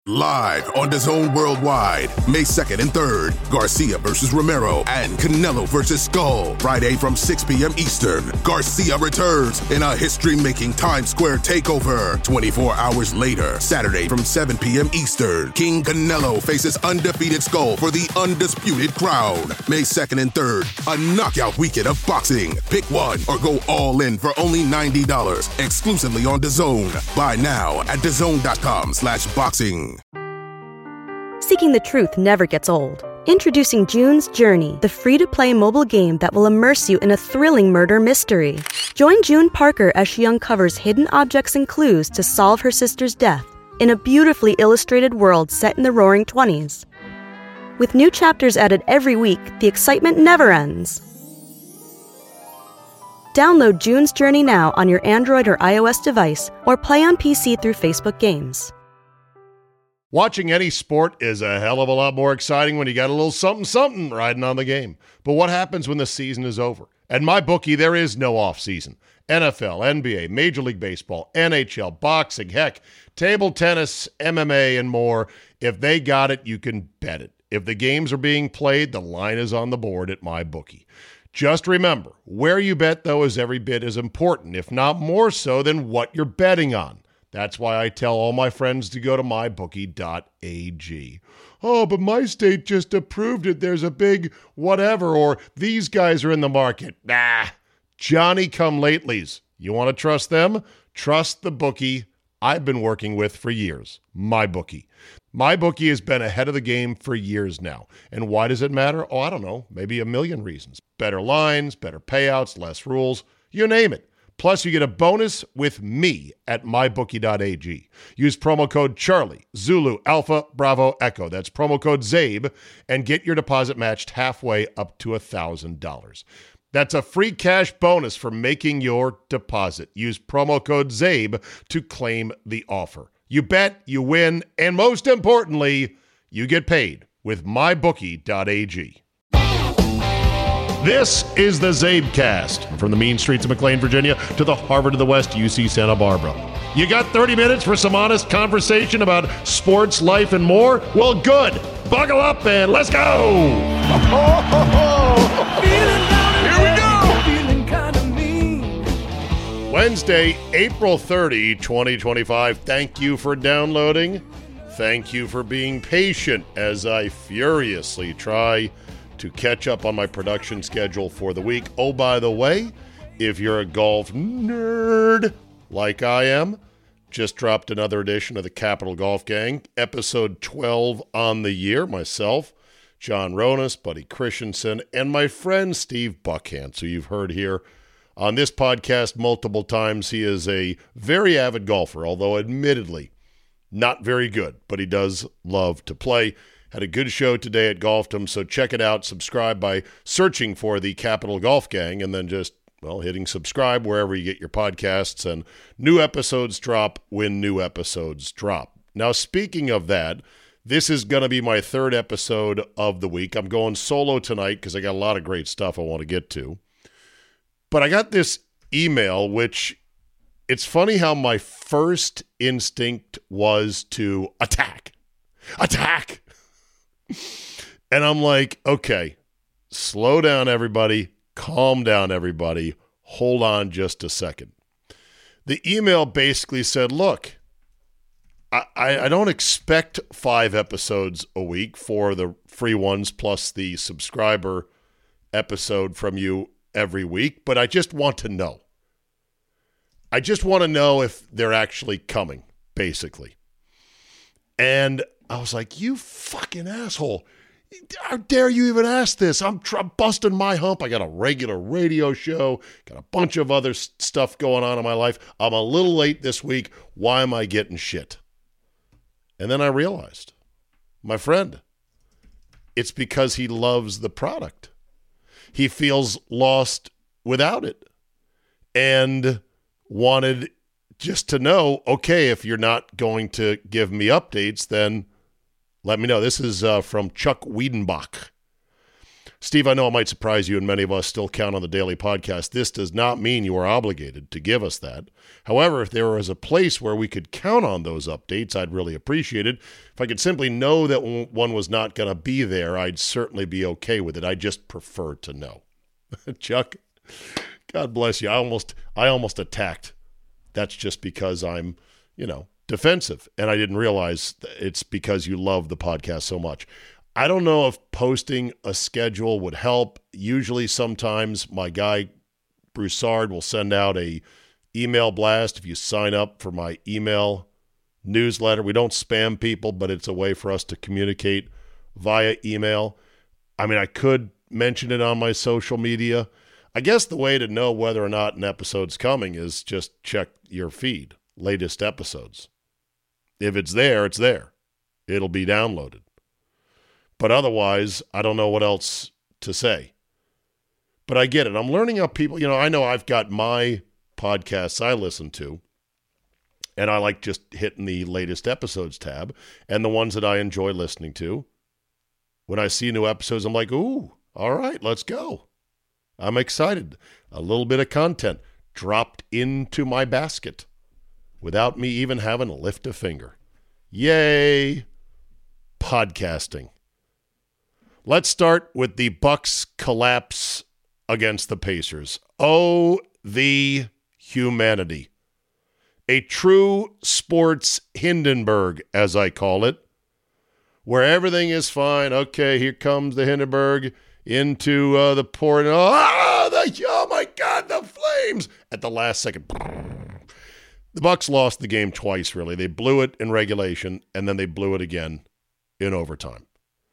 Live on DAZN Worldwide, May 2nd and 3rd, Garcia versus Romero and Canelo versus Skull. Friday from 6 p.m. Eastern, Garcia returns in a history-making Times Square takeover. 24 hours later, Saturday from 7 p.m. Eastern, King Canelo faces undefeated Skull for the undisputed crown. May 2nd and 3rd, a knockout weekend of boxing. Pick one or go all in for only $90, exclusively on DAZN. Buy now at DAZN.com/boxing. Seeking the truth never gets old. Introducing June's Journey, the free-to-play mobile game that will immerse you in a thrilling murder mystery. Join June Parker as she uncovers hidden objects and clues to solve her sister's death in a beautifully illustrated world set in the Roaring '20s. With new chapters added every week, the excitement never ends. Download June's Journey now on your Android or iOS device, or play on PC through Facebook Games. Watching any sport is a hell of a lot more exciting when you got a little something riding on the game. But what happens when the season is over? At MyBookie, there is no off-season. NFL, NBA, Major League Baseball, NHL, boxing, heck, table tennis, MMA, and more. If they got it, you can bet it. If the games are being played, the line is on the board at MyBookie. Just remember, where you bet, though, is every bit as important, if not more so, than what you're betting on. That's why I tell all my friends to go to mybookie.ag. Oh, but my state just approved it. There's a big whatever, or these guys are in the market. Nah, Johnny-come-latelys. You want to trust them? Trust the bookie I've been working with for years, MyBookie. MyBookie has been ahead of the game for years now. And why does it matter? Oh, I don't know, maybe a million reasons. Better lines, better payouts, less rules, you name it. Plus, you get a bonus with me at mybookie.ag. Use promo code Charlie, Zulu, Alpha, Bravo, Echo. That's promo code ZABE, and get your deposit matched halfway up to $1,000. That's a free cash bonus for making your deposit. Use promo code ZABE to claim the offer. You bet, you win, and most importantly, you get paid with mybookie.ag. This is the ZabeCast, from the mean streets of McLean, Virginia, to the Harvard of the West, UC Santa Barbara. You got 30 minutes for some honest conversation about sports, life, and more? Well, good. Buckle up and let's go! Here we go! Wednesday, April 30, 2025. Thank you for downloading. Thank you for being patient as I furiously try to catch up on my production schedule for the week. Oh, by the way, if you're a golf nerd like I am, just dropped another edition of the Capital Golf Gang, episode 12 on the year. Myself, John Ronas, Buddy Christensen, and my friend Steve Buckhantz, who you've heard here on this podcast multiple times. He is a very avid golfer, although admittedly not very good, but he does love to play. Had a good show today at Golfdom, so check it out. Subscribe by searching for the Capital Golf Gang and then just, hitting subscribe wherever you get your podcasts. And new episodes drop when new episodes drop. Now, speaking of that, this is going to be my third episode of the week. I'm going solo tonight because I got a lot of great stuff I want to get to. But I got this email, which it's funny how my first instinct was to attack. Attack! And I'm like, okay, slow down, everybody. Calm down, everybody. Hold on just a second. The email basically said, look, I don't expect 5 episodes a week for the free ones plus the subscriber episode from you every week, but I just want to know. I just want to know if they're actually coming, basically. And I was like, you fucking asshole. How dare you even ask this? I'm busting my hump. I got a regular radio show, got a bunch of other stuff going on in my life. I'm a little late this week. Why am I getting shit? And then I realized, my friend, it's because he loves the product. He feels lost without it and wanted just to know, okay, if you're not going to give me updates, then let me know. This is from Chuck Wiedenbach. Steve, I know it might surprise you, and many of us still count on the daily podcast. This does not mean you are obligated to give us that. However, if there was a place where we could count on those updates, I'd really appreciate it. If I could simply know that one was not going to be there, I'd certainly be okay with it. I just prefer to know. Chuck, God bless you. I almost attacked. That's just because I'm, defensive, and I didn't realize it's because you love the podcast so much. I don't know if posting a schedule would help. Usually, sometimes my guy Broussard will send out a email blast if you sign up for my email newsletter. We don't spam people, but it's a way for us to communicate via email. I mean, I could mention it on my social media. I guess the way to know whether or not an episode's coming is just check your feed, latest episodes. If it's there, it's there. It'll be downloaded. But otherwise, I don't know what else to say. But I get it. I'm learning how people, I know I've got my podcasts I listen to, and I like just hitting the latest episodes tab, and the ones that I enjoy listening to. When I see new episodes, I'm like, ooh, all right, let's go. I'm excited. A little bit of content dropped into my basket without me even having to lift a finger. Yay, podcasting. Let's start with the Bucks collapse against the Pacers. Oh, the humanity. A true sports Hindenburg, as I call it, where everything is fine. Okay, here comes the Hindenburg into the pouring. Oh my God, the flames! At the last second. The Bucks lost the game twice, really. They blew it in regulation, and then they blew it again in overtime.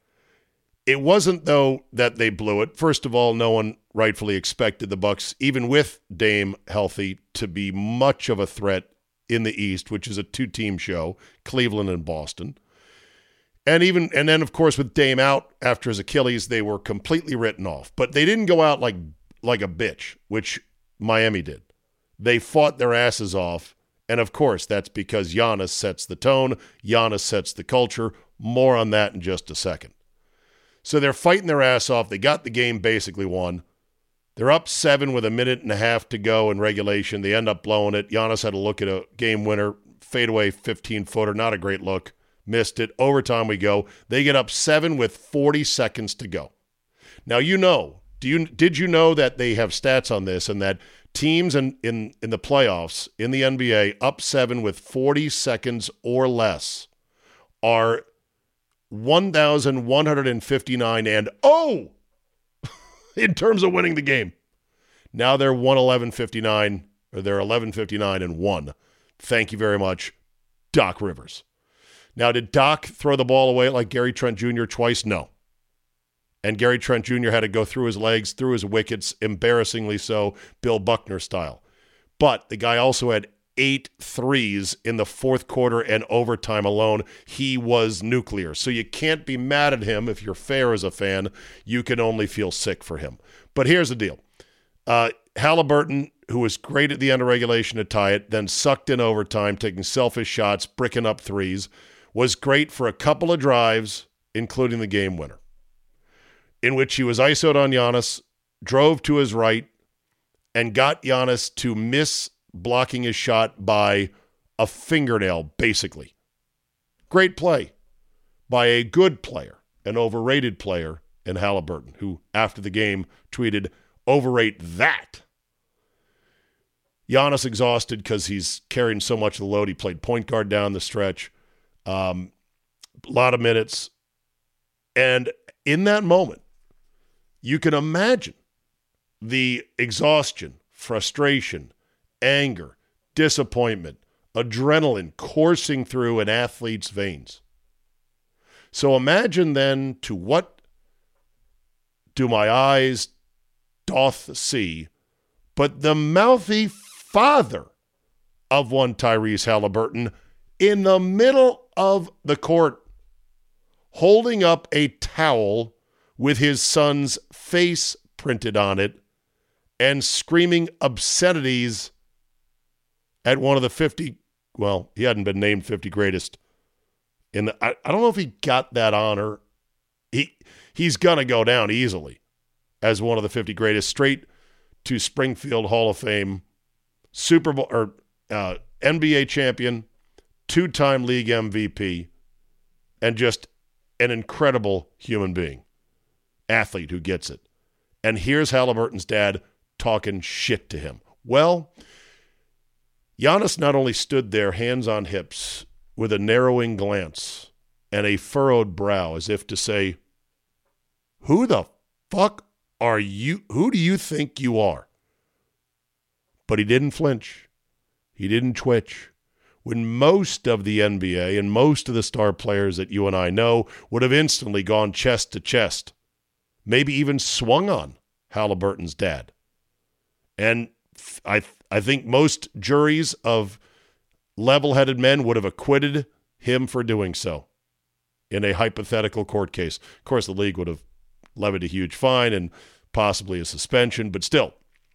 It wasn't, though, that they blew it. First of all, no one rightfully expected the Bucks, even with Dame healthy, to be much of a threat in the East, which is a two-team show, Cleveland and Boston. And then, of course, with Dame out after his Achilles, they were completely written off. But they didn't go out like a bitch, which Miami did. They fought their asses off. And, of course, that's because Giannis sets the tone. Giannis sets the culture. More on that in just a second. So they're fighting their ass off. They got the game basically won. They're up 7 with a minute and a half to go in regulation. They end up blowing it. Giannis had a look at a game winner, fadeaway 15-footer, not a great look. Missed it. Overtime we go. They get up 7 with 40 seconds to go. Now, did you know that they have stats on this and that teams in the playoffs in the NBA up 7 with 40 seconds or less are 1,159 and in terms of winning the game. Now they're 111.59, or they're 11.59 and 1. Thank you very much, Doc Rivers. Now, did Doc throw the ball away like Gary Trent Jr. twice? No. And Gary Trent Jr. had to go through his legs, through his wickets, embarrassingly so, Bill Buckner style. But the guy also had 8 threes in the fourth quarter and overtime alone. He was nuclear. So you can't be mad at him if you're fair as a fan. You can only feel sick for him. But here's the deal. Halliburton, who was great at the end of regulation to tie it, then sucked in overtime, taking selfish shots, bricking up threes, was great for a couple of drives, including the game winner, in which he was ISO'd on Giannis, drove to his right, and got Giannis to miss blocking his shot by a fingernail, basically. Great play by a good player, an overrated player in Halliburton, who, after the game, tweeted, "Overrate that." Giannis exhausted because he's carrying so much of the load. He played point guard down the stretch. A lot of minutes. And in that moment, you can imagine the exhaustion, frustration, anger, disappointment, adrenaline coursing through an athlete's veins. So imagine then, to what do my eyes doth see but the mouthy father of one Tyrese Halliburton in the middle of the court, holding up a towel with his son's face printed on it and screaming obscenities at one of the 50, well, he hadn't been named 50 greatest. I don't know if he got that honor. He's going to go down easily as one of the 50 greatest, straight to Springfield Hall of Fame, Super Bowl or NBA champion, 2-time league MVP, and just an incredible human being, athlete who gets it. And here's Halliburton's dad talking shit to him. Well, Giannis not only stood there, hands on hips, with a narrowing glance and a furrowed brow, as if to say, who the fuck are you? Who do you think you are? But he didn't flinch. He didn't twitch. When most of the NBA and most of the star players that you and I know would have instantly gone chest to chest, maybe even swung on Halliburton's dad. And I think most juries of level-headed men would have acquitted him for doing so in a hypothetical court case. Of course, the league would have levied a huge fine and possibly a suspension, but still,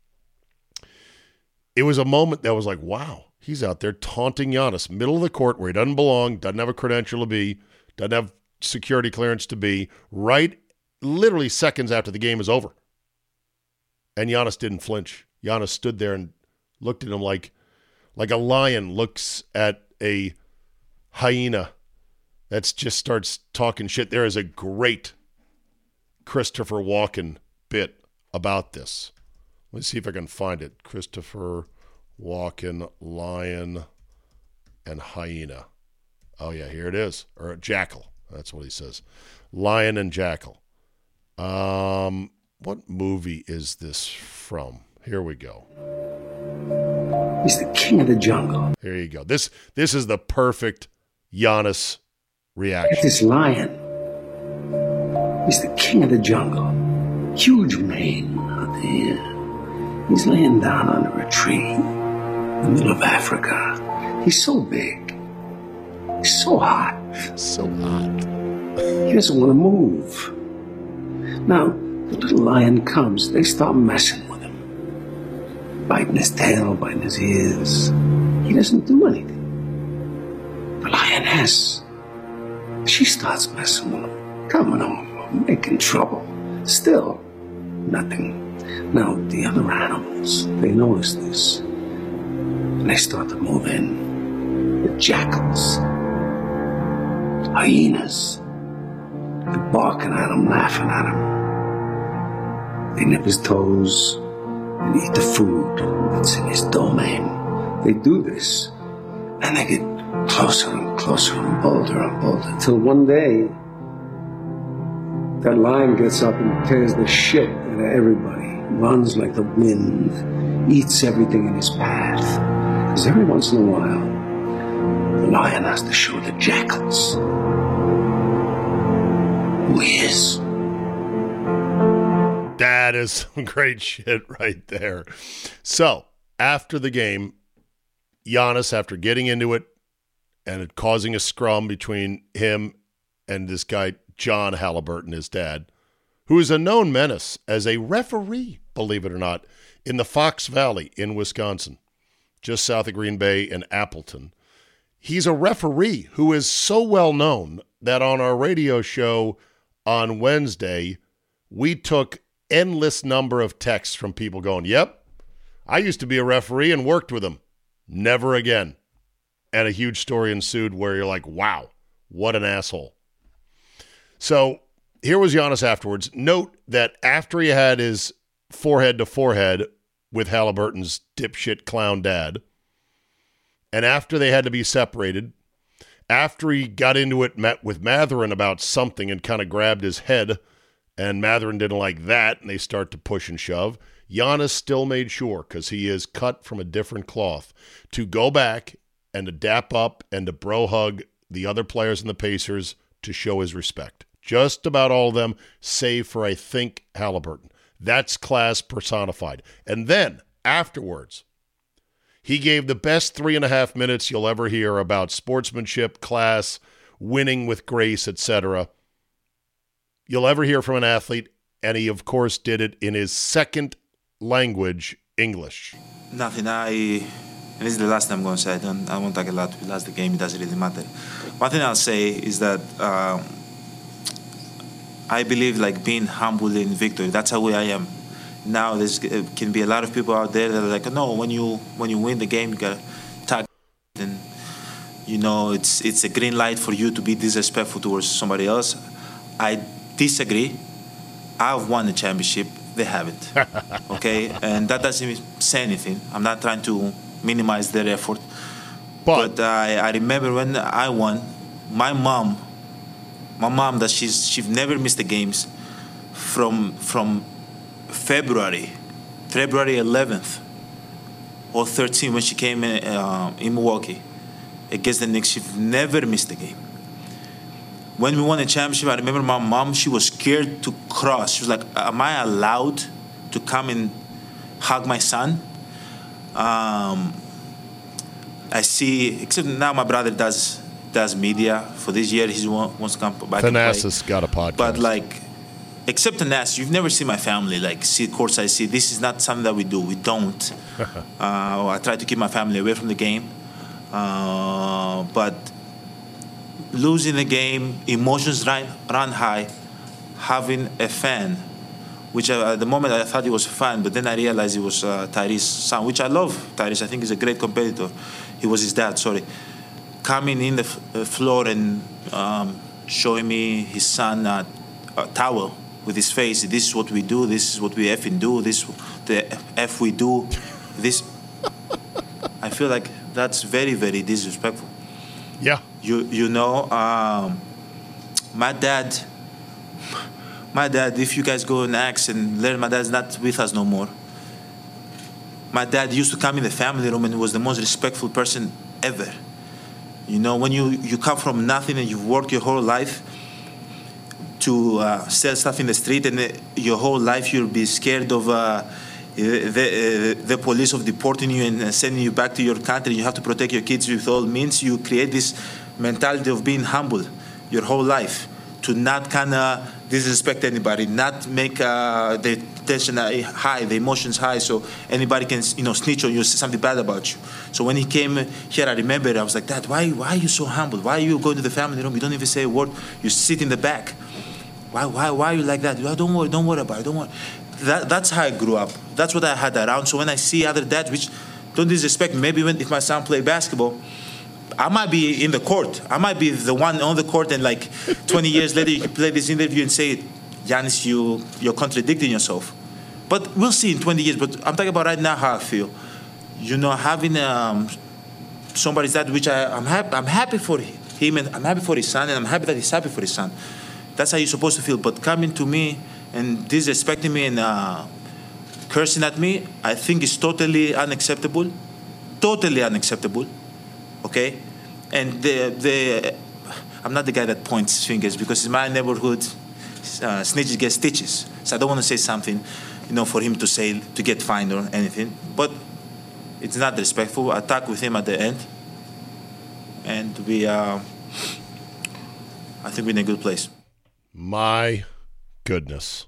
it was a moment that was like, wow, he's out there taunting Giannis, middle of the court where he doesn't belong, doesn't have a credential to be, doesn't have security clearance to be, right literally seconds after the game is over. And Giannis didn't flinch. Giannis stood there and looked at him like a lion looks at a hyena that just starts talking shit. There is a great Christopher Walken bit about this. Let me see if I can find it. Christopher Walken, lion and hyena. Oh, yeah, here it is. Or jackal. That's what he says. Lion and jackal. What movie is this from? Here we go. He's the king of the jungle. There you go. This is the perfect Giannis reaction. This lion. He's the king of the jungle. Huge mane out there. He's laying down under a tree in the middle of Africa. He's so big. He's so hot. So hot. He doesn't want to move. Now, the little lion comes. They start messing with him. Biting his tail, biting his ears. He doesn't do anything. The lioness, she starts messing with him. Coming over, making trouble. Still, nothing. Now, the other animals, they notice this. And they start to move in. The jackals. Hyenas. They're barking at him, laughing at him. They nip his toes and eat the food that's in his domain. They do this, and they get closer and closer and bolder, till one day, that lion gets up and tears the shit out of everybody, runs like the wind, eats everything in his path. Because every once in a while, the lion has to show the jackals who he is. That is some great shit right there. So, after the game, Giannis, after getting into it and it causing a scrum between him and this guy, John Halliburton, his dad, who is a known menace as a referee, believe it or not, in the Fox Valley in Wisconsin, just south of Green Bay and Appleton. He's a referee who is so well known that on our radio show on Wednesday, we took endless number of texts from people going, yep, I used to be a referee and worked with him. Never again. And a huge story ensued where you're like, wow, what an asshole. So here was Giannis afterwards. Note that after he had his forehead to forehead with Halliburton's dipshit clown dad, and after they had to be separated, after he got into it, met with Mathurin about something and kind of grabbed his head, and Mathurin didn't like that, and they start to push and shove, Giannis still made sure, because he is cut from a different cloth, to go back and to dap up and to bro hug the other players in the Pacers to show his respect. Just about all of them, save for, I think, Halliburton. That's class personified. And then, afterwards, he gave the best 3.5 minutes you'll ever hear about sportsmanship, class, winning with grace, etc. You'll ever hear from an athlete, and he, of course, did it in his second language, English. Nothing. And this is the last time I'm going to say. I won't talk a lot. We lost the game. It doesn't really matter. One thing I'll say is that I believe like being humble in victory. That's how I am. Now there's can be a lot of people out there that are like, no, when you win the game, you gotta talk, and it's a green light for you to be disrespectful towards somebody else. I disagree. I've won the championship. They haven't. Okay, and that doesn't even say anything. I'm not trying to minimize their effort. But I remember when I won, my mom that she's never missed the games from February 11th or 13th when she came in Milwaukee against the Knicks. She never missed a game. When we won the championship, I remember my mom, she was scared to cross. She was like, am I allowed to come and hug my son? I see, except now my brother does media. For this year, he wants to come back and play. Thanasis got a podcast. But like, except Thanasis, you've never seen my family like see courtside. See, this is not something that we do. We don't. I try to keep my family away from the game. But losing the game, emotions run high. Having a fan, which at the moment I thought he was a fan, but then I realized it was Tyrese's son, which I love. Tyrese, I think, is a great competitor. He was his dad, sorry. Coming in the floor and showing me his son a towel with his face. This is what we do. This is what we effing do. This the F we do. This. I feel like that's very, very disrespectful. Yeah. My dad, if you guys go and ask and learn, my dad's not with us no more. My dad used to come in the family room and was the most respectful person ever. When you come from nothing and you've worked your whole life to sell stuff in the street, and your whole life you'll be scared of the police of deporting you and sending you back to your country. You have to protect your kids with all means. You create this mentality of being humble your whole life, to not kind of disrespect anybody, not make the tension high, the emotions high, so anybody can snitch on you, say something bad about you. So when he came here, I remember I was like, Dad, why are you so humble? Why are you going to the family room? You don't even say a word. You sit in the back. Why are you like that? Don't worry about it. Don't worry. That's how I grew up. That's what I had around. So when I see other dads, which don't disrespect me, maybe if my son play basketball, I might be in the court. I might be the one on the court, and like 20 years later, you can play this interview and say, Giannis, you're contradicting yourself. But we'll see in 20 years. But I'm talking about right now how I feel. Having somebody's dad, which I'm happy for him, and I'm happy for his son, and I'm happy that he's happy for his son. That's how you're supposed to feel. But coming to me and disrespecting me and cursing at me, I think is totally unacceptable. Totally unacceptable. Okay? And I'm not the guy that points fingers, because in my neighborhood, snitches get stitches. So I don't want to say something, for him to get fined or anything. But it's not respectful. I talked with him at the end, and I think we're in a good place. My goodness.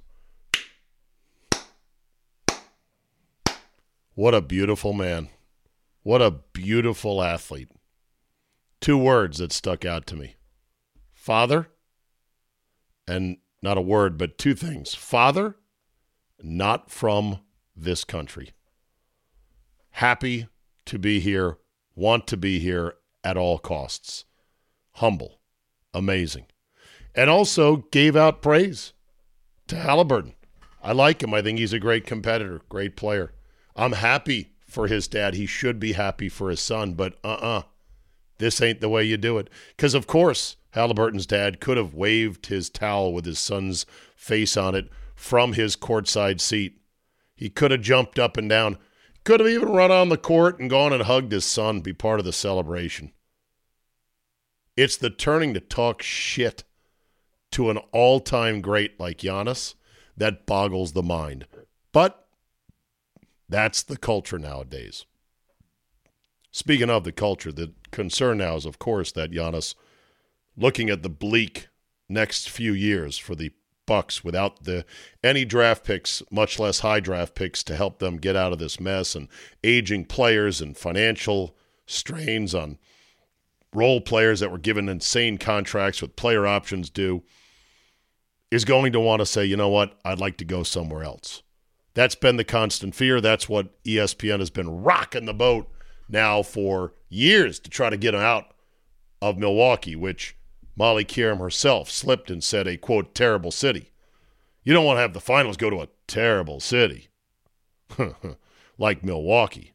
What a beautiful man. What a beautiful athlete. 2 words that stuck out to me. Father, and not a word, but 2 things. Father, not from this country. Happy to be here, want to be here at all costs. Humble. Amazing. And also gave out praise to Haliburton. I like him. I think he's a great competitor, great player. I'm happy for his dad. He should be happy for his son, but this ain't the way you do it. Because, of course, Haliburton's dad could have waved his towel with his son's face on it from his courtside seat. He could have jumped up and down. Could have even run on the court and gone and hugged his son, be part of the celebration. It's the turning to talk shit to an all-time great like Giannis that boggles the mind. But that's the culture nowadays. Speaking of the culture, the concern now is, of course, that Giannis, looking at the bleak next few years for the Bucks without any draft picks, much less high draft picks, to help them get out of this mess, and aging players and financial strains on role players that were given insane contracts with player options due. is going to want to say, you know what, I'd like to go somewhere else. That's been the constant fear. That's what ESPN has been rocking the boat now for years to try to get him out of Milwaukee, which Molly Qerim herself slipped and said a, quote, terrible city. You don't want to have the finals go to a terrible city like Milwaukee.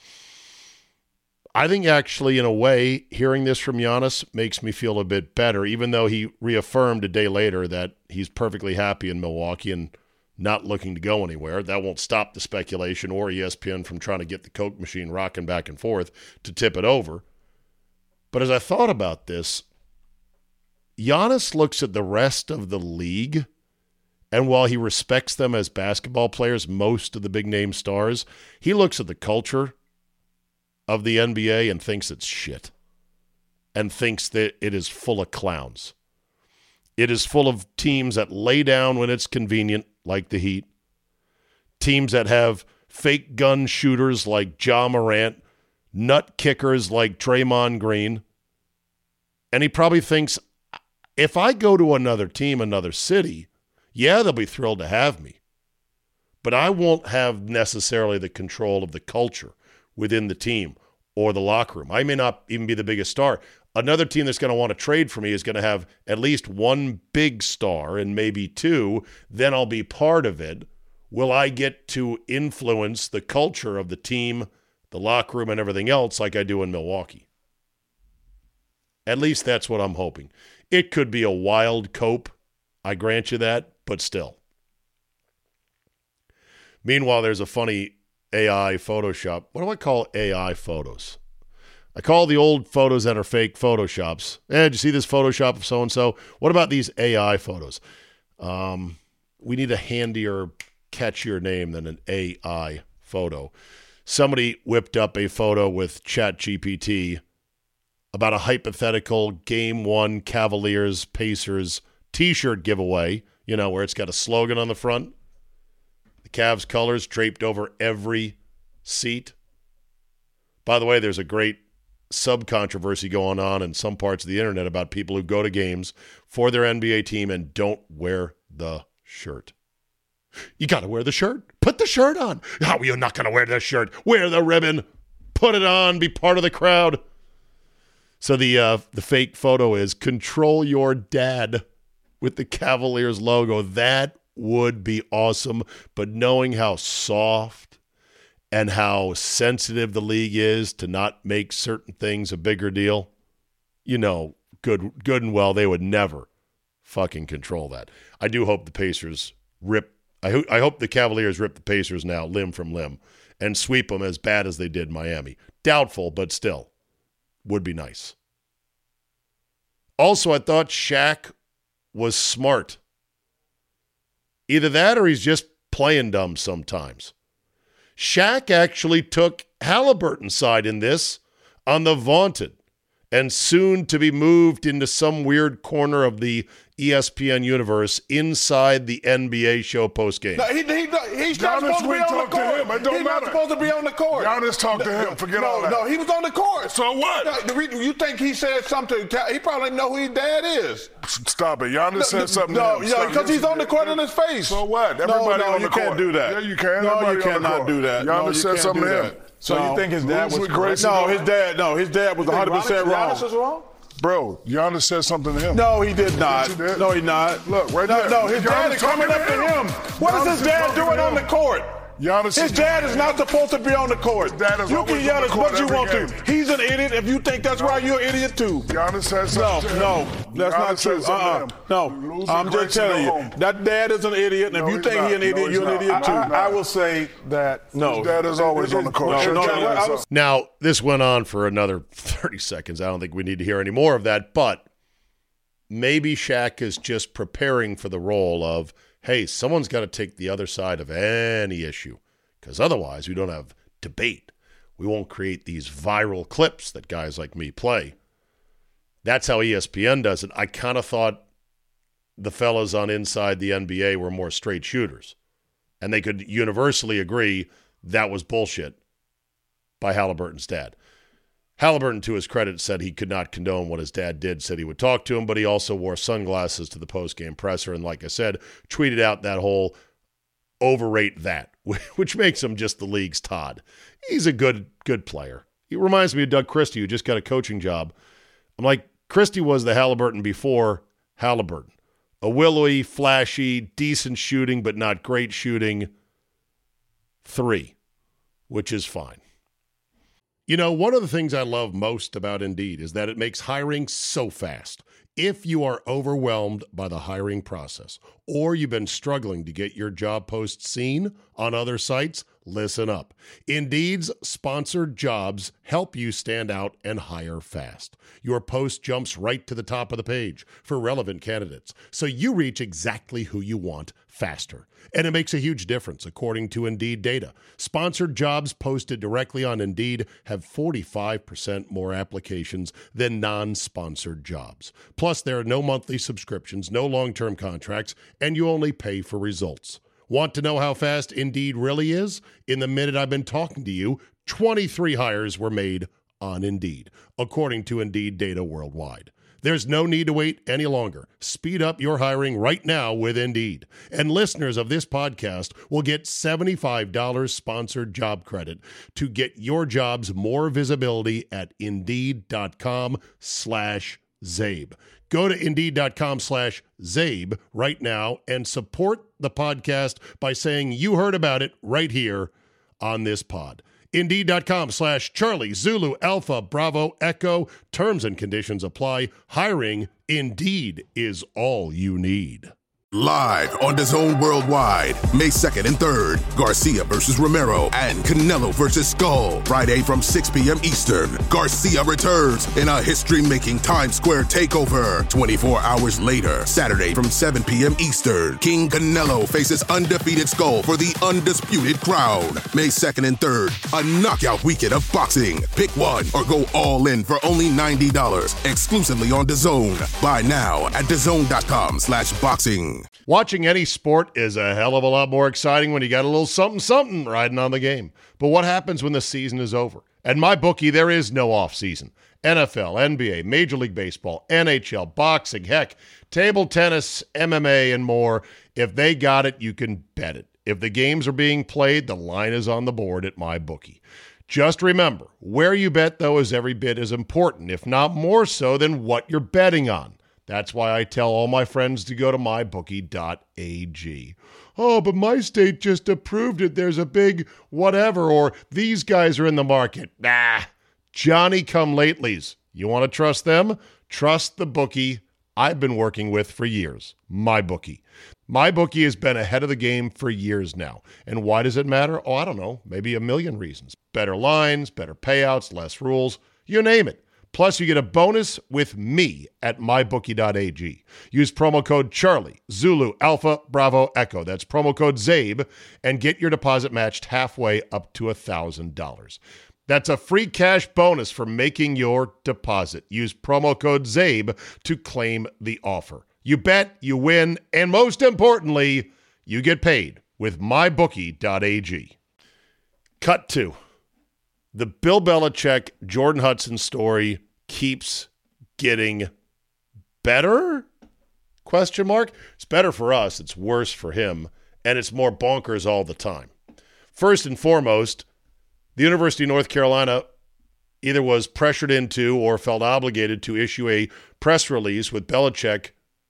I think actually, in a way, hearing this from Giannis makes me feel a bit better, even though he reaffirmed a day later that he's perfectly happy in Milwaukee and not looking to go anywhere. That won't stop the speculation or ESPN from trying to get the Coke machine rocking back and forth to tip it over. But as I thought about this, Giannis looks at the rest of the league, and while he respects them as basketball players, most of the big-name stars, he looks at the culture of the NBA and thinks it's shit, and thinks that it is full of clowns. It is full of teams that lay down when it's convenient, like the Heat, teams that have fake gun shooters like Ja Morant, nut kickers like Draymond Green, and he probably thinks, if I go to another team, another city, yeah, they'll be thrilled to have me, but I won't have necessarily the control of the culture within the team or the locker room. I may not even be the biggest star. Another team that's going to want to trade for me is going to have at least one big star and maybe two. Then I'll be part of it. Will I get to influence the culture of the team, the locker room, and everything else like I do in Milwaukee? At least that's what I'm hoping. It could be a wild cope, I grant you that, but still. Meanwhile, there's a funny AI Photoshop. What do I call AI photos? I call the old photos that are fake Photoshops. Did you see this Photoshop of so-and-so? What about these AI photos? We need a handier, catchier name than an AI photo. Somebody whipped up a photo with ChatGPT about a hypothetical Game 1 Cavaliers-Pacers t-shirt giveaway, where it's got a slogan on the front. The Cavs colors draped over every seat. By the way, there's a great sub-controversy going on in some parts of the internet about people who go to games for their NBA team and don't wear the shirt. You got to wear the shirt. Put the shirt on. How are you not going to wear the shirt? Wear the ribbon. Put it on. Be part of the crowd. So the fake photo is control your dad with the Cavaliers logo. That would be awesome, but knowing how soft and how sensitive the league is to not make certain things a bigger deal, good and well, they would never fucking control that. I do hope the Pacers I hope the Cavaliers rip the Pacers now limb from limb and sweep them as bad as they did Miami. Doubtful, but still, would be nice. Also, I thought Shaq was smart. Either that or he's just playing dumb sometimes. Shaq actually took Halliburton's side in this on the vaunted and soon to be moved into some weird corner of the ESPN universe inside the NBA show postgame. No, he's not supposed to be on the court. It don't matter. Not supposed to be on the court. Giannis talked to him. Forget all that. No, he was on the court. So what? You think he said something? He probably didn't know who his dad is. Stop it. Giannis said something. No, because he's on the court in his face. So what? Everybody on the court. No, you can't do that. Yeah, you can. No, you cannot do that. Giannis said something to him. So you think his dad was correct? No, his dad was 100% wrong. Giannis is wrong? Bro, Giannis said something to him. No, he did not. Yes, he did. No, he not. Look, right there. No, his dad is coming up to him. What is his dad doing on the court? His dad is not supposed to be on the court. You can yell as much as you want to. He's an idiot. If you think that's right, you're an idiot too. Giannis said something to him. No, that's not true. No, I'm just telling you. That dad is an idiot, and if you think he's an idiot, you're an idiot too. I will say that no. His dad is always on the court. Now, this went on for another 30 seconds. I don't think we need to hear any more of that, but maybe Shaq is just preparing for the role of, hey, someone's got to take the other side of any issue, because otherwise we don't have debate. We won't create these viral clips that guys like me play. That's how ESPN does it. I kind of thought the fellas on Inside the NBA were more straight shooters, and they could universally agree that was bullshit by Halliburton's dad. Halliburton, to his credit, said he could not condone what his dad did, said he would talk to him, but he also wore sunglasses to the post-game presser and, like I said, tweeted out that whole overrate that, which makes him just the league's Todd. He's a good player. He reminds me of Doug Christie, who just got a coaching job. I'm like, Christie was the Halliburton before Halliburton. A willowy, flashy, decent shooting, but not great shooting 3, which is fine. You know, one of the things I love most about Indeed is that it makes hiring so fast. If you are overwhelmed by the hiring process or you've been struggling to get your job post seen on other sites, listen up. Indeed's sponsored jobs help you stand out and hire fast. Your post jumps right to the top of the page for relevant candidates, so you reach exactly who you want faster. And it makes a huge difference, according to Indeed data. Sponsored jobs posted directly on Indeed have 45% more applications than non-sponsored jobs. Plus, there are no monthly subscriptions, no long-term contracts, and you only pay for results. Want to know how fast Indeed really is? In the minute I've been talking to you, 23 hires were made on Indeed, according to Indeed data worldwide. There's no need to wait any longer. Speed up your hiring right now with Indeed. And listeners of this podcast will get $75 sponsored job credit to get your jobs more visibility at Indeed.com/Zabe. Go to Indeed.com/Zabe right now and support the podcast by saying you heard about it right here on this pod. Indeed.com/Charlie Zulu Alpha Bravo Echo. Terms and conditions apply. Hiring Indeed is all you need. Live on DAZN Worldwide, May 2nd and 3rd, Garcia versus Romero and Canelo versus Skull. Friday from 6 p.m. Eastern, Garcia returns in a history-making Times Square takeover. 24 hours later, Saturday from 7 p.m. Eastern, King Canelo faces undefeated Skull for the undisputed crown. May 2nd and 3rd, a knockout weekend of boxing. Pick one or go all in for only $90, exclusively on DAZN. Buy now at DAZN.com/boxing. Watching any sport is a hell of a lot more exciting when you got a little something riding on the game. But what happens when the season is over? At MyBookie, there is no off season. NFL, NBA, Major League Baseball, NHL, boxing, heck, table tennis, MMA, and more. If they got it, you can bet it. If the games are being played, the line is on the board at MyBookie. Just remember, where you bet, though, is every bit as important, if not more so, than what you're betting on. That's why I tell all my friends to go to mybookie.ag. Oh, but my state just approved it. There's a big whatever, or these guys are in the market. Nah, Johnny-come-latelys. You want to trust them? Trust the bookie I've been working with for years, MyBookie. MyBookie has been ahead of the game for years now. And why does it matter? Oh, I don't know, maybe a million reasons. Better lines, better payouts, less rules, you name it. Plus, you get a bonus with me at mybookie.ag. Use promo code Charlie, Zulu, Alpha, Bravo, Echo. That's promo code ZABE, and get your deposit matched halfway up to $1,000. That's a free cash bonus for making your deposit. Use promo code ZABE to claim the offer. You bet, you win, and most importantly, you get paid with mybookie.ag. Cut 2. The Bill Belichick, Jordan Hudson story keeps getting better? Question mark. It's better for us. It's worse for him. And it's more bonkers all the time. First and foremost, the University of North Carolina either was pressured into or felt obligated to issue a press release with Belichick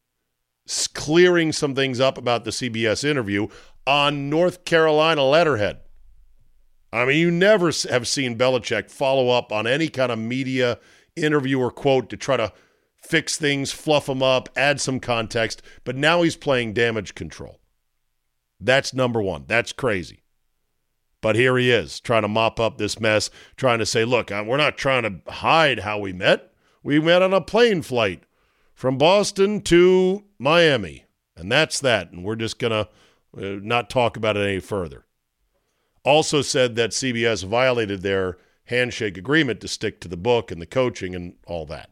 clearing some things up about the CBS interview on North Carolina letterhead. I mean, you never have seen Belichick follow up on any kind of media interview or quote to try to fix things, fluff them up, add some context, but now he's playing damage control. That's number one. That's crazy. But here he is, trying to mop up this mess, trying to say, look, we're not trying to hide how we met. We met on a plane flight from Boston to Miami, and that's that, and we're just going to not talk about it any further. Also said that CBS violated their handshake agreement to stick to the book and the coaching and all that.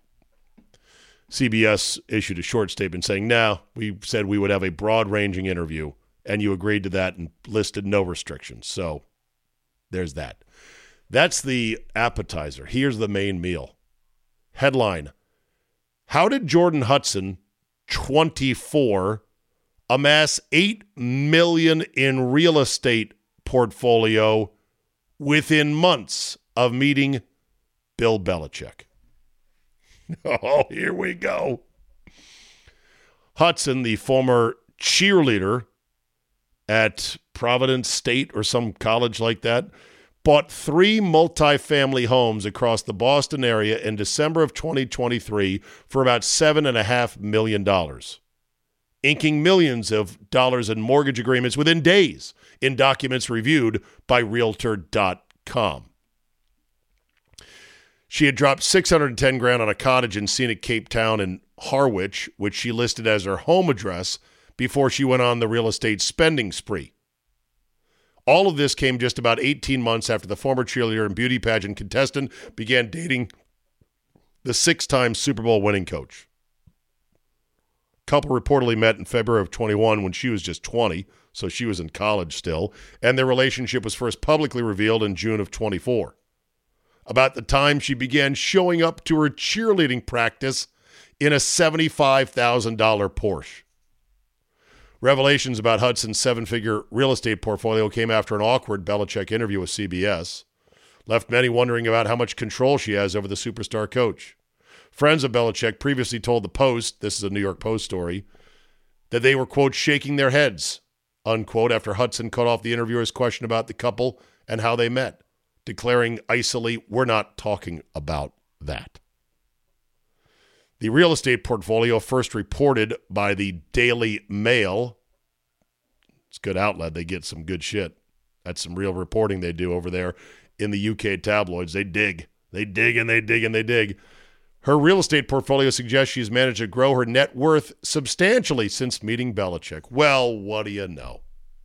CBS issued a short statement saying, no, we said we would have a broad-ranging interview, and you agreed to that and listed no restrictions. So there's that. That's the appetizer. Here's the main meal. Headline: How did Jordan Hudson, 24, amass $8 million in real estate portfolio within months of meeting Bill Belichick? Oh, here we go. Hudson, the former cheerleader at Providence State or some college like that, bought 3 multifamily homes across the Boston area in December of 2023 for about $7.5 million, inking millions of dollars in mortgage agreements within days in documents reviewed by Realtor.com. She had dropped $610,000 on a cottage in scenic Cape Town in Harwich, which she listed as her home address before she went on the real estate spending spree. All of this came just about 18 months after the former cheerleader and beauty pageant contestant began dating the 6-time Super Bowl winning coach. Couple reportedly met in February of 21 when she was just 20, so she was in college still, and their relationship was first publicly revealed in June of 24. About the time she began showing up to her cheerleading practice in a $75,000 Porsche. Revelations about Hudson's 7-figure real estate portfolio came after an awkward Belichick interview with CBS, left many wondering about how much control she has over the superstar coach. Friends of Belichick previously told the Post, this is a New York Post story, that they were, quote, shaking their heads, unquote, after Hudson cut off the interviewer's question about the couple and how they met, declaring icily, "We're not talking about that." The real estate portfolio, first reported by the Daily Mail, it's a good outlet, they get some good shit. That's some real reporting they do over there in the UK tabloids. They dig. They dig and they dig and they dig. Her real estate portfolio suggests she's managed to grow her net worth substantially since meeting Belichick. Well, what do you know?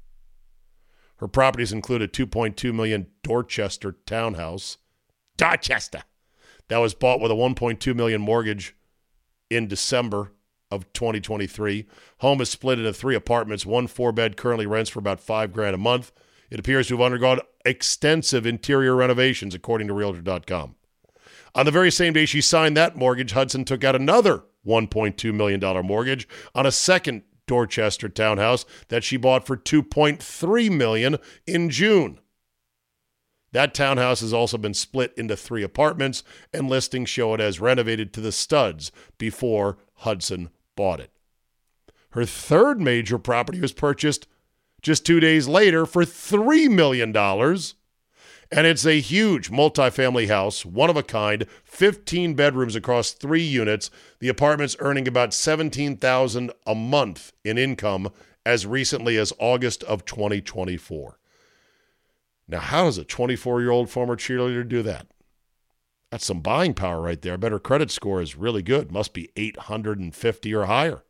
Her properties include a $2.2 million Dorchester townhouse. Dorchester! That was bought with a $1.2 million mortgage in December of 2023. Home is split into 3 apartments. One 4-bed currently rents for about $5,000 a month. It appears to have undergone extensive interior renovations, according to Realtor.com. On the very same day she signed that mortgage, Hudson took out another $1.2 million mortgage on a second Dorchester townhouse that she bought for $2.3 million in June. That townhouse has also been split into 3 apartments, and listings show it as renovated to the studs before Hudson bought it. Her third major property was purchased just 2 days later for $3 million, and it's a huge multifamily house, one of a kind, 15 bedrooms across 3 units, the apartment's earning about $17,000 a month in income as recently as August of 2024. Now, how does a 24-year-old former cheerleader do that? That's some buying power right there. I bet her credit score is really good. Must be 850 or higher.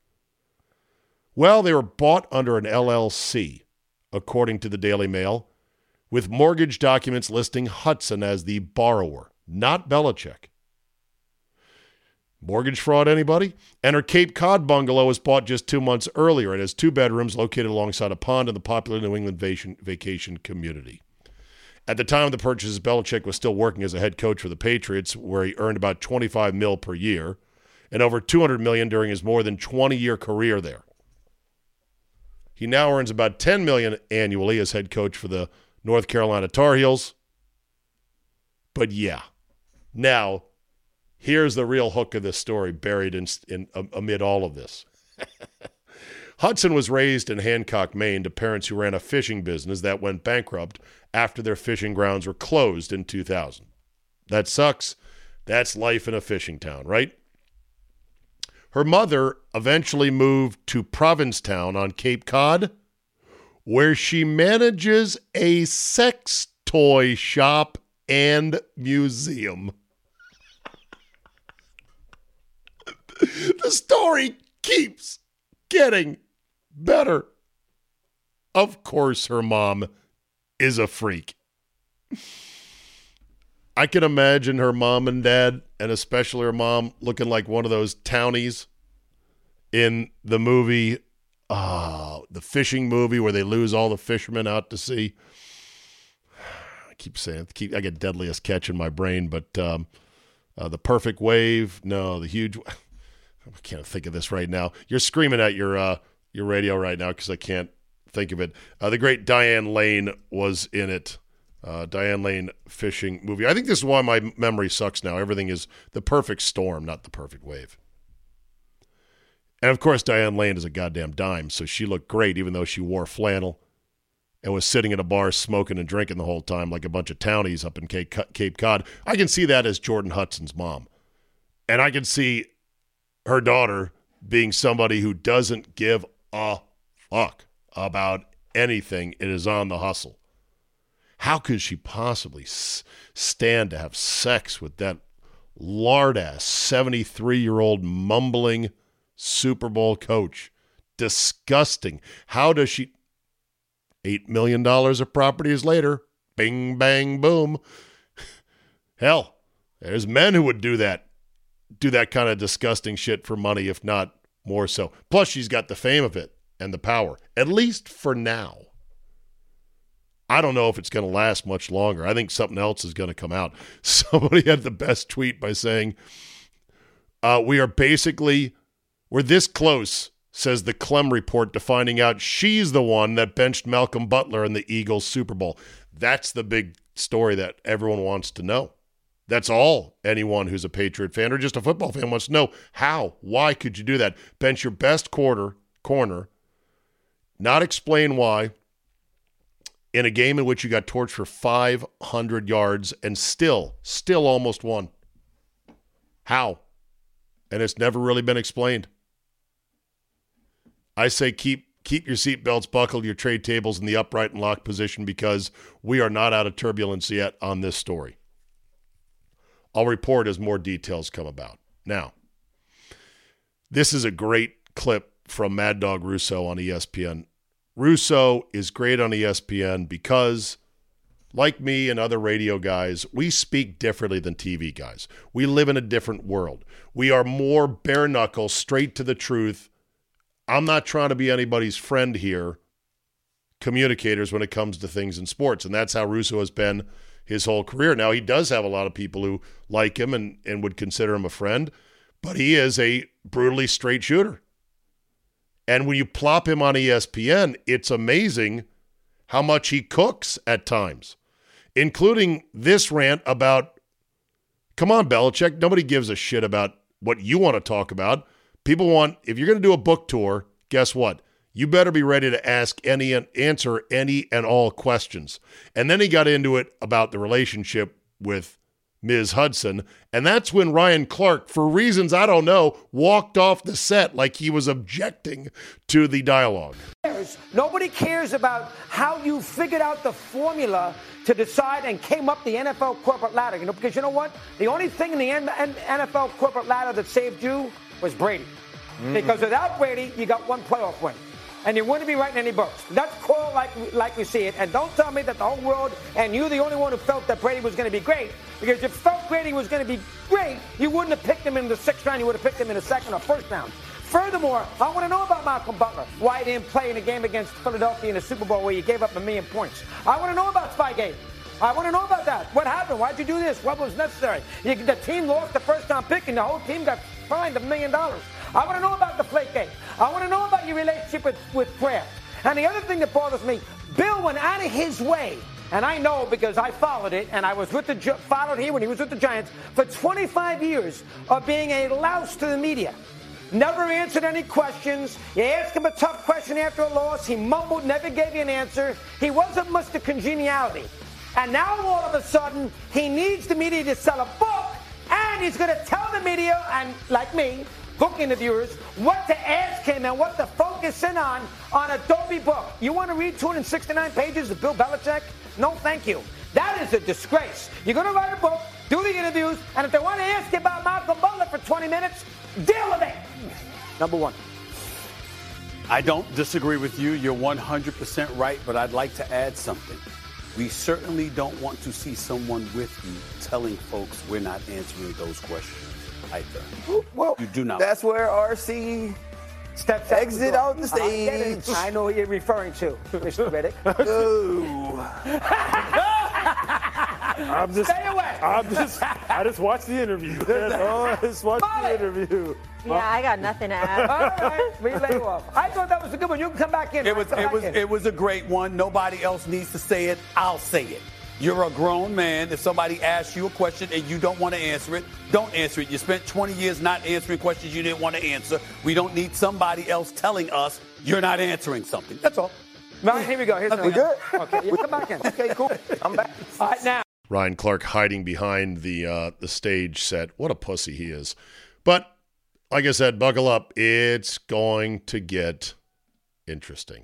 Well, they were bought under an LLC, according to the Daily Mail, with mortgage documents listing Hudson as the borrower, not Belichick. Mortgage fraud, anybody? And her Cape Cod bungalow was bought just 2 months earlier. It has 2 bedrooms located alongside a pond in the popular New England vacation community. At the time of the purchases, Belichick was still working as a head coach for the Patriots, where he earned about $25 million per year and over $200 million during his more than 20-year career there. He now earns about $10 million annually as head coach for the North Carolina Tar Heels. But yeah, now here's the real hook of this story buried in amid all of this. Hudson was raised in Hancock, Maine, to parents who ran a fishing business that went bankrupt after their fishing grounds were closed in 2000. That sucks. That's life in a fishing town, right? Her mother eventually moved to Provincetown on Cape Cod, where she manages a sex toy shop and museum. The story keeps getting better. Of course, her mom is a freak. I can imagine her mom and dad, and especially her mom, looking like one of those townies in the movie, the fishing movie where they lose all the fishermen out to sea. keep saying it. I get Deadliest Catch in my brain, but The Perfect Wave, no, the huge. I can't think of this right now. You're screaming at your radio right now because I can't think of it. The great Diane Lane was in it. Diane Lane fishing movie. I think this is why my memory sucks now. Everything is The Perfect Storm, not The Perfect Wave. And, of course, Diane Lane is a goddamn dime, so she looked great even though she wore flannel and was sitting at a bar smoking and drinking the whole time like a bunch of townies up in Cape Cod. I can see that as Jordan Hudson's mom. And I can see her daughter being somebody who doesn't give a fuck about anything. It is on the hustle. How could she possibly stand to have sex with that lard-ass 73-year-old mumbling Super Bowl coach? Disgusting. How does she... $8 million of properties later, bing, bang, boom. Hell, there's men who would do that kind of disgusting shit for money, if not more so. Plus, she's got the fame of it and the power, at least for now. I don't know if it's going to last much longer. I think something else is going to come out. Somebody had the best tweet by saying, we're this close, says the Clem Report, to finding out she's the one that benched Malcolm Butler in the Eagles Super Bowl. That's the big story that everyone wants to know. That's all anyone who's a Patriot fan or just a football fan wants to know. How? Why could you do that? Bench your best corner, not explain why, in a game in which you got torched for 500 yards and still almost won. How? And it's never really been explained. I say keep your seatbelts buckled, your tray tables in the upright and locked position, because we are not out of turbulence yet on this story. I'll report as more details come about. Now, this is a great clip from Mad Dog Russo on ESPN. Russo is great on ESPN because, like me and other radio guys, we speak differently than TV guys. We live in a different world. We are more bare knuckle, straight to the truth. I'm not trying to be anybody's friend here, communicators, when it comes to things in sports. And that's how Russo has been his whole career. Now, he does have a lot of people who like him and would consider him a friend, but he is a brutally straight shooter. And when you plop him on ESPN, it's amazing how much he cooks at times, including this rant about, come on, Belichick, nobody gives a shit about what you want to talk about. People want, if you're going to do a book tour, guess what? You better be ready to ask any and answer any and all questions. And then he got into it about the relationship with Ms. Hudson. And that's when Ryan Clark, for reasons I don't know, walked off the set like he was objecting to the dialogue. Nobody cares about how you figured out the formula to decide and came up the NFL corporate ladder. Because you know what? The only thing in the NFL corporate ladder that saved you was Brady. Because without Brady, you got one playoff win. And you wouldn't be writing any books. That's cool like we see it. And don't tell me that the whole world and you the only one who felt that Brady was going to be great. Because if you felt Brady was going to be great, you wouldn't have picked him in the 6th round. You would have picked him in the 2nd or 1st round. Furthermore, I want to know about Malcolm Butler. Why he didn't play in a game against Philadelphia in the Super Bowl where you gave up 1 million points. I want to know about Spygate. I want to know about that. What happened? Why'd you do this? What was necessary? The team lost the 1st-round pick, and the whole team got fined $1 million. I want to know about the Deflategate. I want to know about your relationship with Kraft. And the other thing that bothers me, Bill went out of his way, and I know because I followed it, and I was followed here when he was with the Giants for 25 years of being a louse to the media. Never answered any questions. You asked him a tough question after a loss. He mumbled, never gave you an answer. He wasn't much to congeniality. And now all of a sudden, he needs the media to sell a book, and he's going to tell the media, and like me, book interviewers, what to ask him and what to focus in on a dopey book. You want to read 269 pages of Bill Belichick? No, thank you. That is a disgrace. You're going to write a book, do the interviews, and if they want to ask you about Malcolm Butler for 20 minutes, deal with it. Number one. I don't disagree with you. You're 100% right, but I'd like to add something. We certainly don't want to see someone with you telling folks we're not answering those questions either. Well, you do not. That's where RC steps exit out the stage. I know who you're referring to, Mr. Riddick. Oh. I just watched the interview. I just watched the interview. Yeah, I got nothing to add. All right, we lay you off. I thought that was a good one. You can come back in. It was a great one. Nobody else needs to say it. I'll say it. You're a grown man. If somebody asks you a question and you don't want to answer it, don't answer it. You spent 20 years not answering questions you didn't want to answer. We don't need somebody else telling us you're not answering something. That's all. Right, here we go. Here's We good? Okay, you come back in. Okay, cool. I'm back. All right, now. Ryan Clark hiding behind the stage set. What a pussy he is. But like I said, buckle up. It's going to get interesting.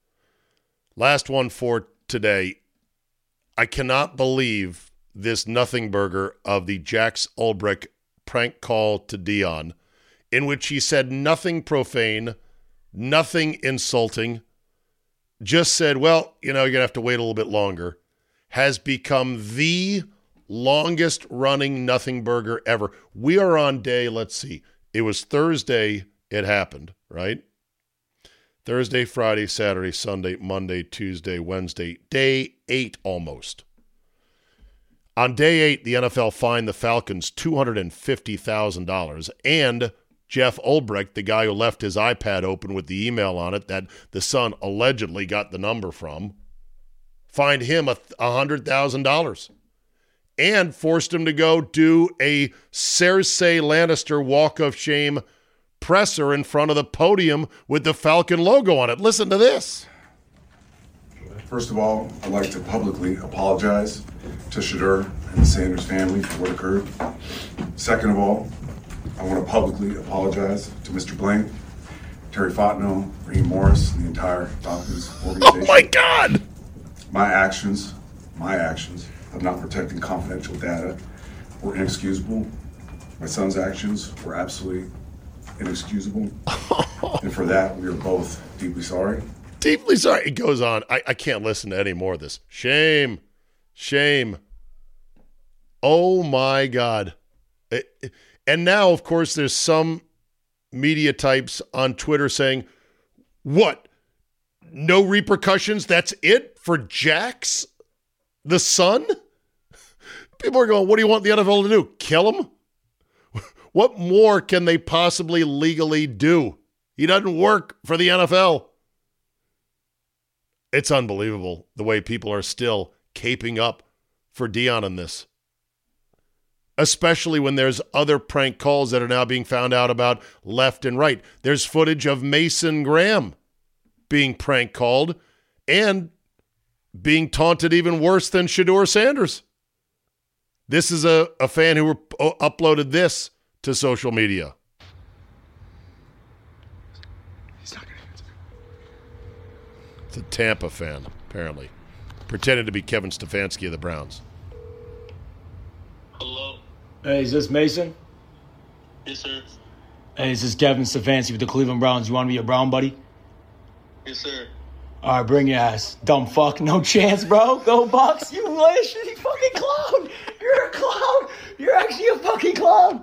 Last one for today. I cannot believe this nothing burger of the Jax Ulbrich prank call to Deion, in which he said nothing profane, nothing insulting, just said, well, you're going to have to wait a little bit longer, has become the longest running nothing burger ever. We are on day, let's see, it was Thursday it happened, right? Thursday, Friday, Saturday, Sunday, Monday, Tuesday, Wednesday, day 8 almost. On day 8, the NFL fined the Falcons $250,000, and Jeff Ulbrich, the guy who left his iPad open with the email on it that the son allegedly got the number from, fined him $100,000 and forced him to go do a Cersei Lannister walk of shame presser in front of the podium with the Falcon logo on it. Listen to this. First of all, I'd like to publicly apologize to Shedeur and the Sanders family for what occurred. Second of all, I want to publicly apologize to Mr. Blank, Terry Fontenot, Raheem Morris, and the entire Falcons organization. Oh my God! My actions of not protecting confidential data were inexcusable. My son's actions were absolutely inexcusable. And for that, we are both deeply sorry. Deeply sorry. It goes on. I can't listen to any more of this. Shame. Shame. Oh, my God. And now, of course, there's some media types on Twitter saying, what? No repercussions? That's it for Jax, the son? People are going, what do you want the NFL to do? Kill him? What more can they possibly legally do? He doesn't work for the NFL. It's unbelievable the way people are still caping up for Deion in this. Especially when there's other prank calls that are now being found out about left and right. There's footage of Mason Graham being prank called and being taunted even worse than Shedeur Sanders. This is a fan who uploaded this to social media. He's not going to answer. It's a Tampa fan, apparently. Pretended to be Kevin Stefanski of the Browns. Hello. Hey, is this Mason? Yes, sir. Hey, this is Kevin Stefanski with the Cleveland Browns. You want to be a Brown buddy? Yes, sir. All right, bring your ass. Dumb fuck. No chance, bro. Go Bucks. You shitty fucking clown. You're a clown. You're actually a fucking clown.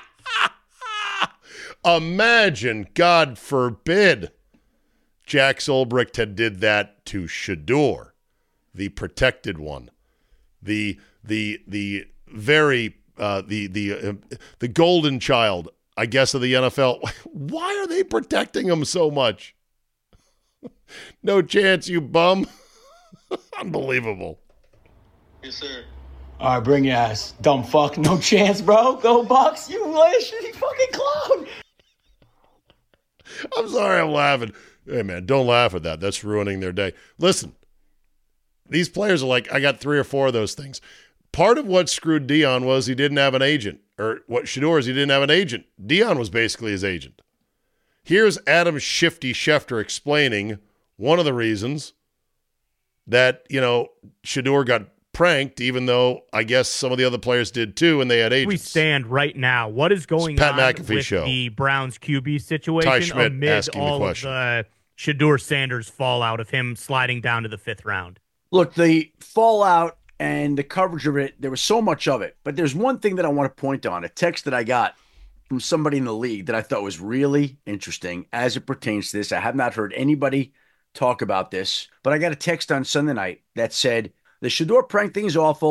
Imagine, God forbid, Jax Ulbrich had did that to Shedeur, the protected one, the golden child, I guess, of the NFL. Why are they protecting him so much? No chance, you bum. Unbelievable. Yes, sir. All right, bring your ass. Dumb fuck. No chance, bro. Go Bucks. You shitty fucking clown. I'm sorry I'm laughing. Hey, man, don't laugh at that. That's ruining their day. Listen, these players are like, I got 3 or 4 of those things. Part of what screwed Deion was he didn't have an agent. Or what Shedeur is he didn't have an agent. Deion was basically his agent. Here's Adam Shifty Schefter explaining one of the reasons that, Shedeur got pranked, even though I guess some of the other players did too, and they had agents. We stand right now. What is going on with the Browns QB situation Ty Schmidt amid all of the Shedeur Sanders fallout of him sliding down to the 5th round? Look, the fallout and the coverage of it, there was so much of it. But there's one thing that I want to point on, a text that I got from somebody in the league that I thought was really interesting as it pertains to this. I have not heard anybody talk about this, but I got a text on Sunday night that said, the Shedeur prank thing is awful,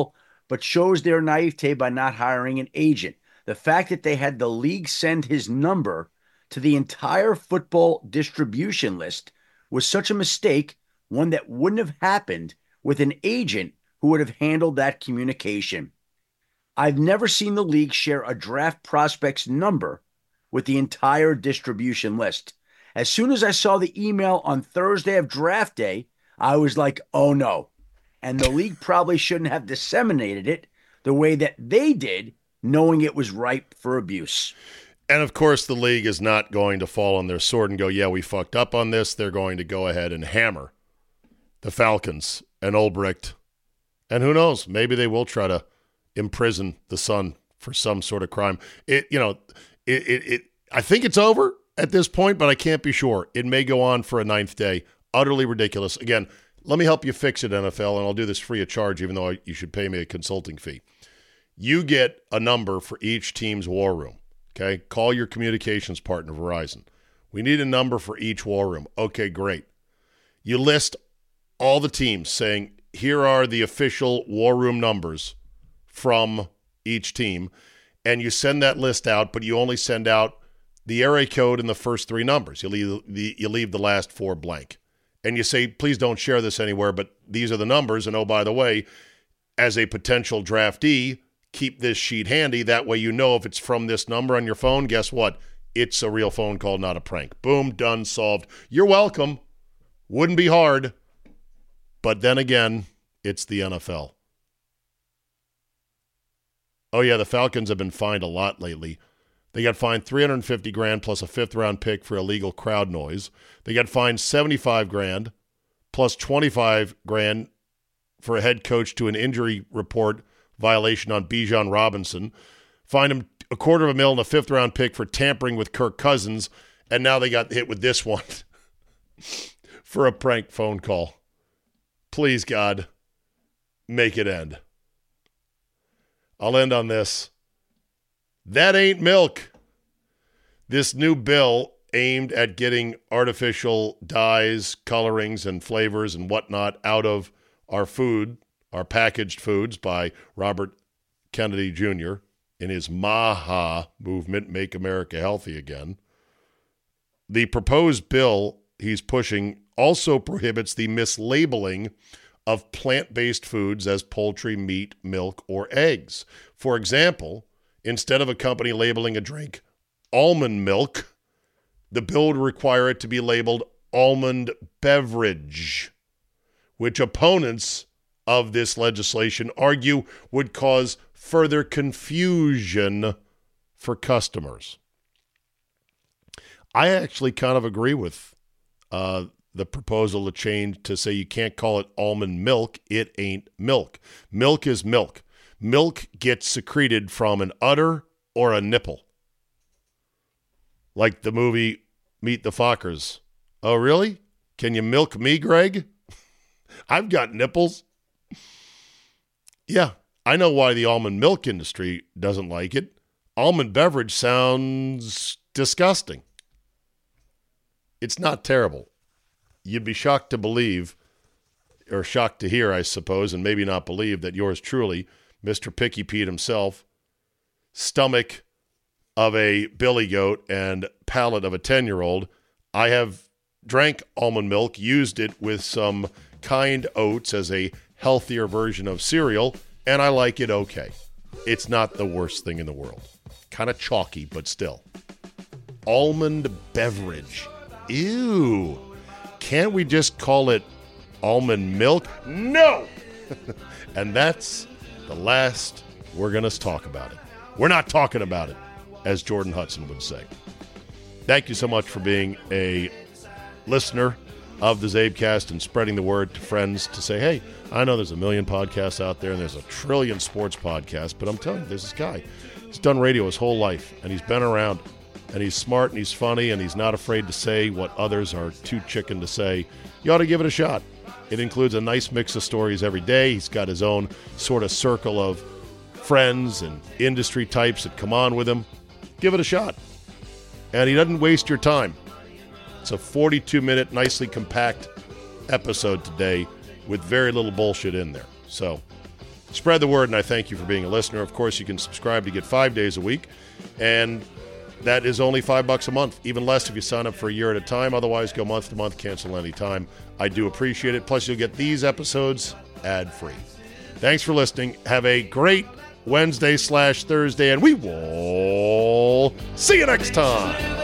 but shows their naivete by not hiring an agent. The fact that they had the league send his number to the entire football distribution list was such a mistake, one that wouldn't have happened with an agent who would have handled that communication. I've never seen the league share a draft prospect's number with the entire distribution list. As soon as I saw the email on Thursday of draft day, I was like, oh no. And the league probably shouldn't have disseminated it the way that they did, knowing it was ripe for abuse. And, of course, the league is not going to fall on their sword and go, yeah, we fucked up on this. They're going to go ahead and hammer the Falcons and Ulbricht. And who knows, maybe they will try to imprison the son for some sort of crime. I think it's over at this point, but I can't be sure. It may go on for a ninth day. Utterly ridiculous. Again, let me help you fix it, NFL, and I'll do this free of charge, even though you should pay me a consulting fee. You get a number for each team's war room. Okay, call your communications partner, Verizon. We need a number for each war room. Okay, great. You list all the teams saying, here are the official war room numbers from each team, and you send that list out, but you only send out the area code and the first three numbers. You leave the last four blank. And you say, please don't share this anywhere, but these are the numbers, and oh, by the way, as a potential draftee, keep this sheet handy. That way you know if it's from this number on your phone, guess what? It's a real phone call, not a prank. Boom, done, solved. You're welcome. Wouldn't be hard. But then again, it's the NFL. Oh, yeah, the Falcons have been fined a lot lately. They got fined $350,000 plus a fifth-round pick for illegal crowd noise. They got fined $75,000 plus $25,000 for a head coach to an injury report violation on Bijan Robinson. Fined him $250,000 and a fifth-round pick for tampering with Kirk Cousins, and now they got hit with this one for a prank phone call. Please, God, make it end. I'll end on this. That ain't milk. This new bill aimed at getting artificial dyes, colorings, and flavors and whatnot out of our food, our packaged foods, by Robert Kennedy Jr. in his MAHA movement, Make America Healthy Again. The proposed bill he's pushing also prohibits the mislabeling of plant-based foods as poultry, meat, milk, or eggs. For example, instead of a company labeling a drink almond milk, the bill would require it to be labeled almond beverage, which opponents of this legislation argue would cause further confusion for customers. I actually kind of agree with the proposal to change to say you can't call it almond milk. It ain't milk. Milk is milk. Milk gets secreted from an udder or a nipple. Like the movie Meet the Fockers. Oh, really? Can you milk me, Greg? I've got nipples. Yeah, I know why the almond milk industry doesn't like it. Almond beverage sounds disgusting. It's not terrible. You'd be shocked to believe, or shocked to hear, I suppose, and maybe not believe, that yours truly, Mr. Picky Pete himself, stomach of a billy goat and palate of a 10-year-old, I have drank almond milk, used it with some kind oats as a healthier version of cereal, and I like it okay. It's not the worst thing in the world. Kind of chalky, but still. Almond beverage. Ew. Can't we just call it almond milk? No! And that's the last we're going to talk about it. We're not talking about it, as Jordan Hudson would say. Thank you so much for being a listener of the Zabecast and spreading the word to friends to say, hey, I know there's a million podcasts out there and there's a trillion sports podcasts, but I'm telling you, there's this guy. He's done radio his whole life, and he's been around, and he's smart, and he's funny, and he's not afraid to say what others are too chicken to say. You ought to give it a shot. It includes a nice mix of stories every day. He's got his own sort of circle of friends and industry types that come on with him. Give it a shot. And he doesn't waste your time. It's a 42-minute, nicely compact episode today with very little bullshit in there. So Spread the word, and I thank you for being a listener. Of course, you can subscribe to get 5 days a week, and that is only $5 a month, even less if you sign up for a year at a time. Otherwise, go month to month, cancel anytime. I do appreciate it. Plus, you'll get these episodes ad-free. Thanks for listening. Have a great Wednesday/Thursday, and we will see you next time.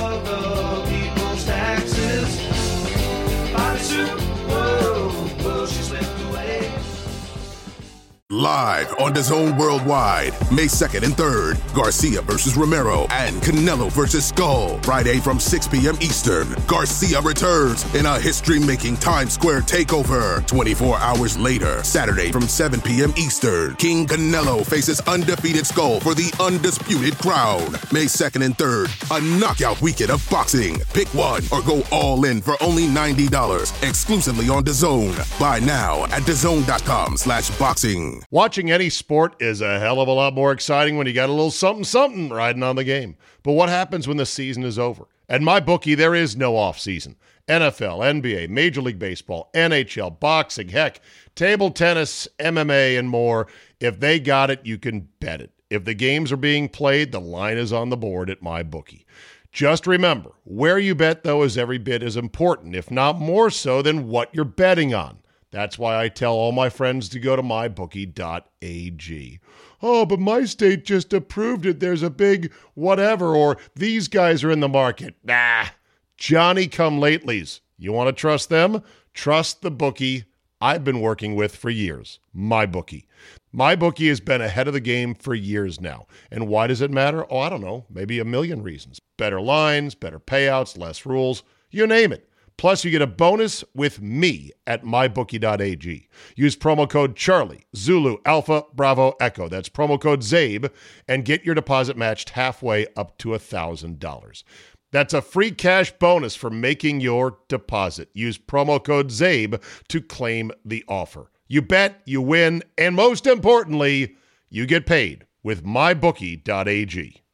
Live on DAZN Worldwide, May 2nd and 3rd, Garcia versus Romero and Canelo versus Skull. Friday from 6 p.m. Eastern, Garcia returns in a history-making Times Square takeover. 24 hours later, Saturday from 7 p.m. Eastern, King Canelo faces undefeated Skull for the undisputed crown. May 2nd and 3rd, a knockout weekend of boxing. Pick one or go all in for only $90, exclusively on DAZN. Buy now at DAZN.com/boxing. Watching any sport is a hell of a lot more exciting when you got a little something riding on the game. But what happens when the season is over? At MyBookie, there is no off-season. NFL, NBA, Major League Baseball, NHL, boxing, heck, table tennis, MMA, and more. If they got it, you can bet it. If the games are being played, the line is on the board at MyBookie. Just remember, where you bet, though, is every bit as important, if not more so, than what you're betting on. That's why I tell all my friends to go to mybookie.ag. Oh, but my state just approved it. There's a big whatever, or these guys are in the market. Nah, Johnny-come-latelys. You want to trust them? Trust the bookie I've been working with for years, MyBookie. MyBookie has been ahead of the game for years now. And why does it matter? Oh, I don't know, maybe a million reasons. Better lines, better payouts, less rules, you name it. Plus, you get a bonus with me at mybookie.ag. Use promo code Charlie, Zulu, Alpha, Bravo, Echo. That's promo code ZABE, and get your deposit matched halfway up to $1,000. That's a free cash bonus for making your deposit. Use promo code ZABE to claim the offer. You bet, you win, and most importantly, you get paid with mybookie.ag.